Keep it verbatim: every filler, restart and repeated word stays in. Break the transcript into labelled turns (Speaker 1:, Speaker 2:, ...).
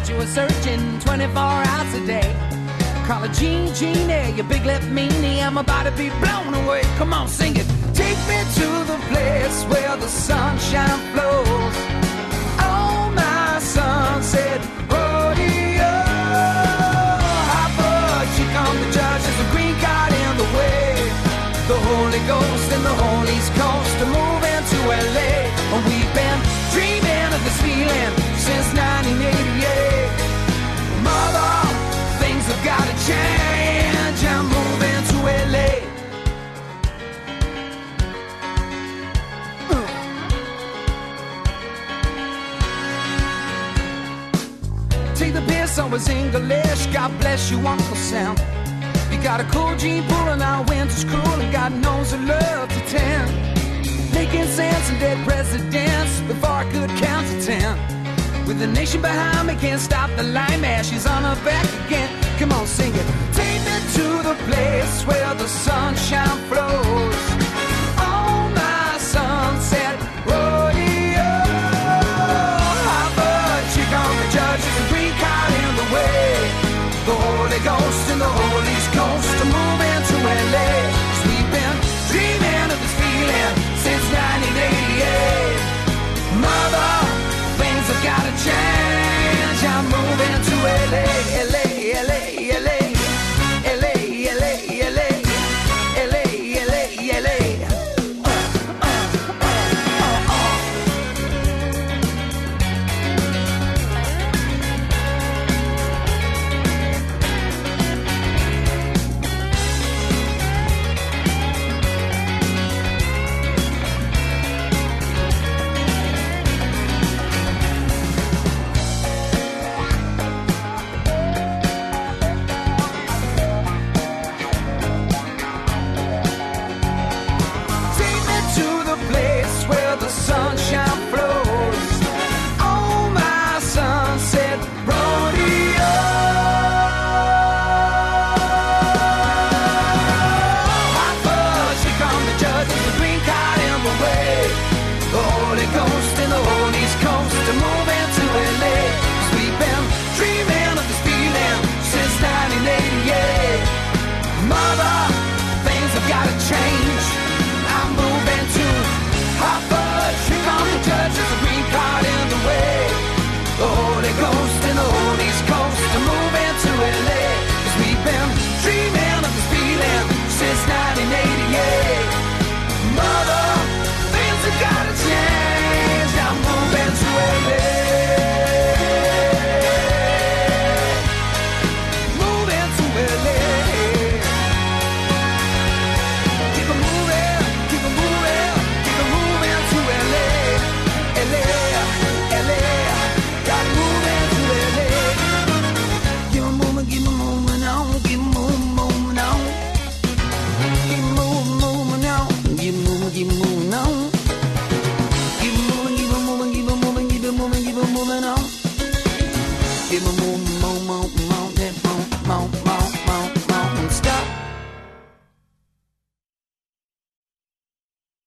Speaker 1: you were searching twenty-four hours a day. Call her Jean Genie, you big lip meanie. I'm about to be blown away. Come on, sing it. Take me to the place where the sunshine flows. Oh, my sunset rodeo. Hopper, chick on the judge, there's a green card in the way. The Holy Ghost and the Holy Coast are moving to L A. We've been dreaming of this feeling since nineteen eighty-eight. Mother, things have got to change. I'm moving to L A. Uh. Take the piss, always English. God bless you, Uncle Sam. You got a cool Gene pulling out winter's cruel, and God knows I love to tend. Making sense and dead presidents before I could count to ten. With the nation behind me, can't stop the lime ash. She's on her back again. Come on, sing it. Take me to the place where the sunshine flows. On my sunset rodeo. Harvard chick on the judge, there's a green card in the way. The Holy Ghost and the Holy Coast are moving to L A. 'Cause we've been dreaming of this feeling since nineteen eighty-eight. Mother, things have got to change. I'm moving to L A, L A, L A, L A, L A, L A, L A, L A, L A, L A. Uh, uh, uh, uh, uh. Sunshine flows on my sunset rodeo. Hot fuzz, here come the judge with the green card in the way. The Holy Ghost and the Holy Coast are moving to L A. 'Cause we've been dreaming of this feeling since nineteen eighty-eight. Mother, things have got to change. I'm moving to Hot fudge, here come the judge, there's a green card in the way. The Holy Ghost and the Holy Coast are moving to L A. 'Cause we've been dreaming of this feeling since nineteen eighty-eight. Mother, things have got to change. I'm moving to L A. Moving to L A. Keep it moving, keep it moving. L A, L A, got moving to L A. Keep on moving, keep on moving on, keep moving, moving on. Keep moving, moving on, keep moving, keep moving on. Keep moving, keep on moving, keep on moving, keep on moving, keep on moving on. Keep on moving, moving, moving, moving.